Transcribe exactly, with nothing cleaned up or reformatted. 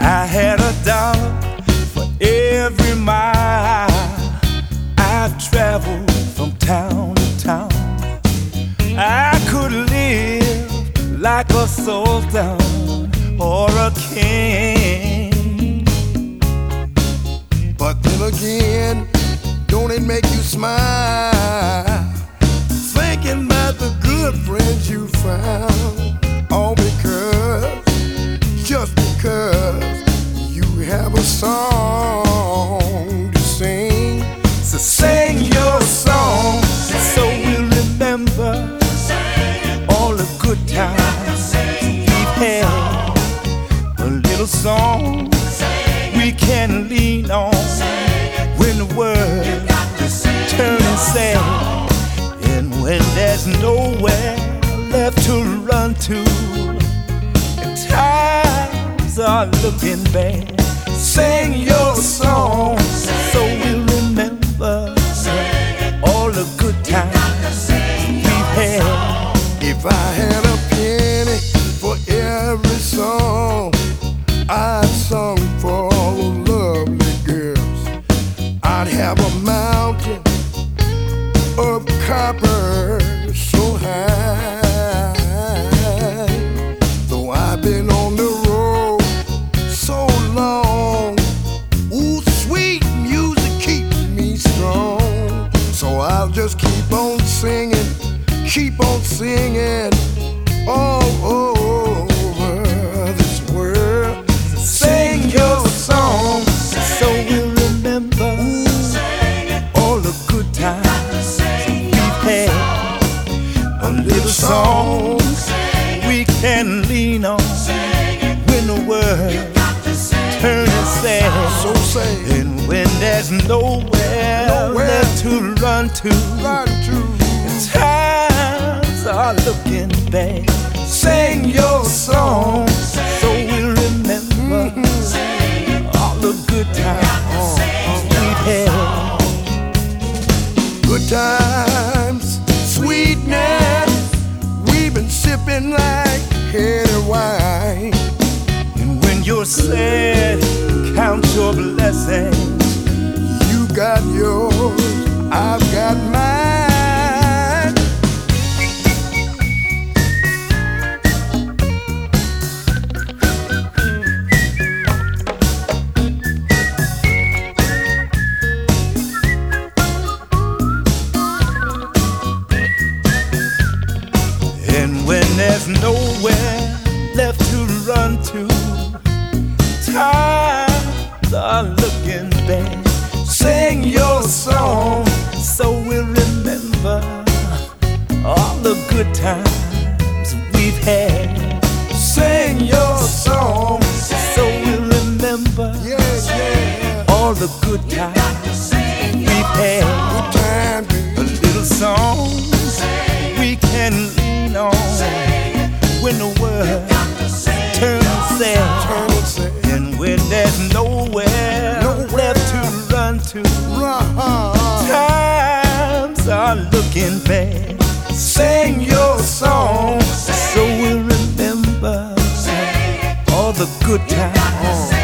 I had a dollar for every mile I've traveled from town to town. I could live like a sultan or a king. But then again, don't it make you smile, thinking about the good friends you found? All because, just because you have a song to sing. So sing your song so we'll remember all the good times we've had. A little song we can lean on when the world is turning sad, and when there's nowhere left to run to and times are looking bad. Sing your song so we'll remember all the good times we've had. If I had a penny for every song I'd sung for all the lovely girls, I'd have a mountain of copper so high. Though I've been on the road so long, ooh, sweet music keeps me strong. So I'll just keep on singing, keep on singing all over this world. Sing your song so we'll remember all the good times we've had. A little song we can lean on when the world turning sad. So say, and when there's nowhere, Nowhere. left to run to, run to. times are looking bad. Sing your song so we'll remember all the good times we've had. Good times, sweetness, we've been sipping like heady wine. And when you're sad, count your blessings. You got yours, I've got mine. And when there's nowhere left to run to, times are looking bad. Sing your song so we'll remember all the good times we've had. Sing your song so we'll remember Yeah, yeah. all the good times we've had. Good time, baby. A little song we can lean on when the world turns sad, Turn and say, and when there's nowhere, Nowhere. left to run to. rah. Times are looking bad. Sing your song so we'll remember all the good times